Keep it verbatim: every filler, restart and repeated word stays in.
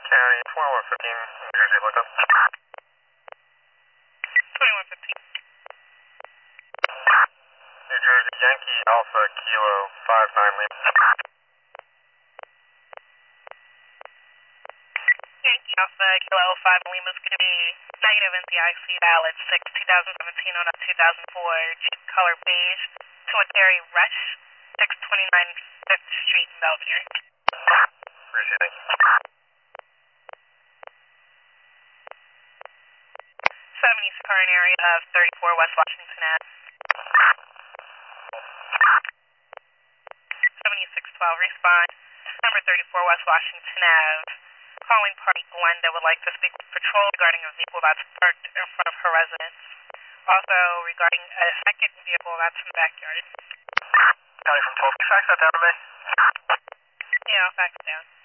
County, twenty-one fifteen, New Jersey, look up. twenty-one fifteen. New Jersey, Yankee Alpha Kilo five nine Lima. Yankee Alpha Kilo five Lima is going to be negative N T I C valid six twenty seventeen on a two thousand four Jeep color beige to a Terry Rush, six twenty-nine fifth Street in Belvedere. Appreciate it. seventy current area of thirty-four West Washington Ave. seventy-six twelve respond. Number thirty-four West Washington Ave. Calling party Glenda would like to speak with patrol regarding a vehicle that's parked in front of her residence. Also regarding a second vehicle that's in the backyard. County from twelve, fax that down to me. Yeah, I'll fax it down.